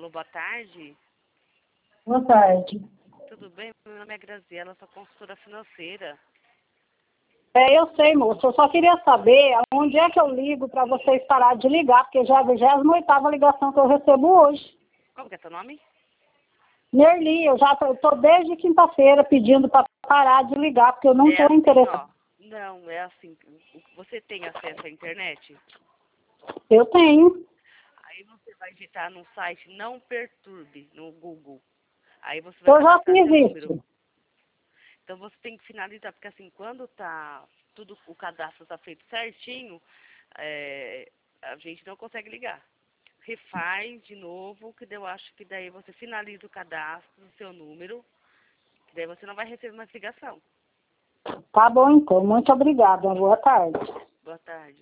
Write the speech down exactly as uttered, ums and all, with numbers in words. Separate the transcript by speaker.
Speaker 1: Alô, boa tarde.
Speaker 2: Boa tarde.
Speaker 1: Tudo bem? Meu nome é Graziela, sou consultora financeira.
Speaker 2: É, eu sei, moço. Eu só queria saber onde é que eu ligo para vocês parar de ligar, porque já é a vigésima oitava ligação que eu recebo hoje.
Speaker 1: Como que é teu nome?
Speaker 2: Nerli, eu já tô, tô desde quinta-feira pedindo para parar de ligar, porque eu não
Speaker 1: É
Speaker 2: estou
Speaker 1: assim,
Speaker 2: interessada.
Speaker 1: ó. Não, é assim. Você tem acesso à internet?
Speaker 2: Eu tenho.
Speaker 1: Aí você vai digitar no site Não Perturbe, no Google. Aí você vai
Speaker 2: Eu já
Speaker 1: cadastrar
Speaker 2: fiz
Speaker 1: seu número.
Speaker 2: isso.
Speaker 1: Então você tem que finalizar, porque assim, quando tá tudo, o cadastro tá feito certinho, é, a gente não consegue ligar. Refaz de novo, que daí eu acho que daí você finaliza o cadastro do seu número, que daí você não vai receber mais ligação.
Speaker 2: Tá bom, então. Muito obrigada. Boa tarde.
Speaker 1: Boa tarde.